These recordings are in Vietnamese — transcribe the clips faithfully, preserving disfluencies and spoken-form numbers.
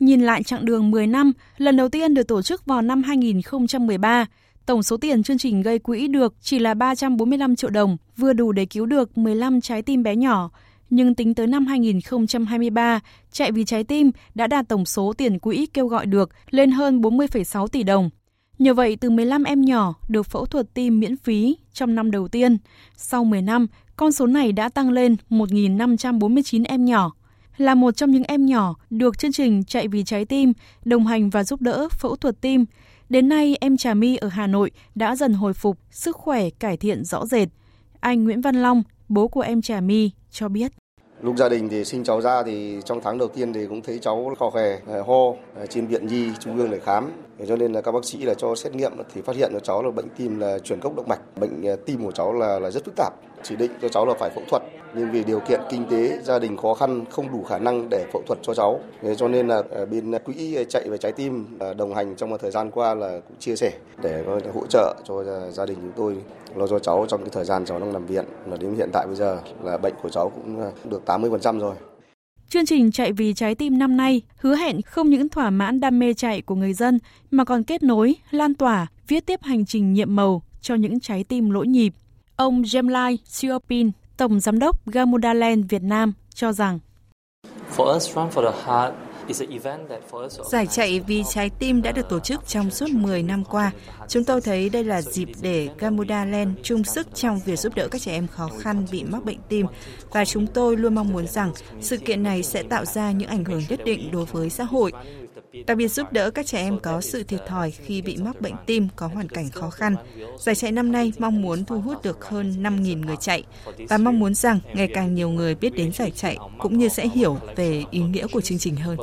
Nhìn lại chặng đường mười năm, lần đầu tiên được tổ chức vào năm hai nghìn không trăm mười ba, tổng số tiền chương trình gây quỹ được chỉ là ba trăm bốn mươi lăm triệu đồng, vừa đủ để cứu được mười lăm trái tim bé nhỏ. Nhưng tính tới năm hai nghìn không trăm hai mươi ba, Chạy vì trái tim đã đạt tổng số tiền quỹ kêu gọi được lên hơn bốn mươi phẩy sáu tỷ đồng. Nhờ vậy, từ mười lăm em nhỏ được phẫu thuật tim miễn phí trong năm đầu tiên. Sau mười năm, con số này đã tăng lên một nghìn năm trăm bốn mươi chín em nhỏ. Là một trong những em nhỏ được chương trình Chạy vì trái tim đồng hành và giúp đỡ phẫu thuật tim. Đến nay, em Trà My ở Hà Nội đã dần hồi phục, sức khỏe cải thiện rõ rệt. Anh Nguyễn Văn Long, bố của em Trà My, cho biết. Lúc gia đình thì sinh cháu ra thì trong tháng đầu tiên thì cũng thấy cháu khò khè, ho, trên viện nhi trung ương để khám. Cho nên là các bác sĩ là cho xét nghiệm thì phát hiện cho cháu là bệnh tim là chuyển gốc động mạch. Bệnh tim của cháu là, là rất phức tạp, chỉ định cho cháu là phải phẫu thuật. Nhưng vì điều kiện kinh tế gia đình khó khăn không đủ khả năng để phẫu thuật cho cháu. Cho nên là bên quỹ Chạy về trái tim đồng hành trong một thời gian qua là cũng chia sẻ để hỗ trợ cho gia đình chúng tôi lo cho cháu trong cái thời gian cháu đang nằm viện. Và đến hiện tại bây giờ là bệnh của cháu cũng được tám mươi phần trăm rồi. Chương trình Chạy vì trái tim năm nay hứa hẹn không những thỏa mãn đam mê chạy của người dân mà còn kết nối, lan tỏa, viết tiếp hành trình nhiệm màu cho những trái tim lỗi nhịp. Ông Jemlai Siopin, Tổng Giám đốc Gamuda Land Việt Nam cho rằng Giải chạy vì trái tim đã được tổ chức trong suốt mười năm qua. Chúng tôi thấy đây là dịp để Gamuda Land chung sức trong việc giúp đỡ các trẻ em khó khăn bị mắc bệnh tim. Và chúng tôi luôn mong muốn rằng sự kiện này sẽ tạo ra những ảnh hưởng nhất định đối với xã hội. Đặc biệt giúp đỡ các trẻ em có sự thiệt thòi khi bị mắc bệnh tim có hoàn cảnh khó khăn. Giải chạy năm nay mong muốn thu hút được hơn năm nghìn người chạy và mong muốn rằng ngày càng nhiều người biết đến giải chạy cũng như sẽ hiểu về ý nghĩa của chương trình hơn.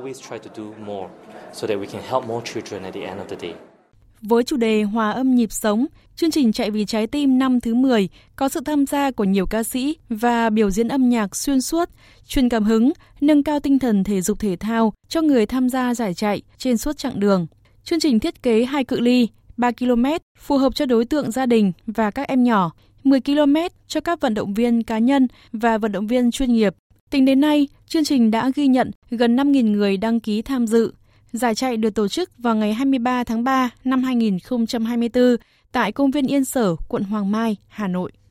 Với chủ đề Hòa âm nhịp sống, chương trình Chạy vì trái tim năm thứ mười có sự tham gia của nhiều ca sĩ và biểu diễn âm nhạc xuyên suốt, truyền cảm hứng, nâng cao tinh thần thể dục thể thao cho người tham gia giải chạy trên suốt chặng đường. Chương trình thiết kế hai cự ly, ba ki lô mét phù hợp cho đối tượng gia đình và các em nhỏ, mười ki lô mét cho các vận động viên cá nhân và vận động viên chuyên nghiệp. Tính đến nay, chương trình đã ghi nhận gần năm nghìn người đăng ký tham dự. Giải chạy được tổ chức vào ngày hai mươi ba tháng ba năm hai nghìn không trăm hai mươi tư tại Công viên Yên Sở, quận Hoàng Mai, Hà Nội.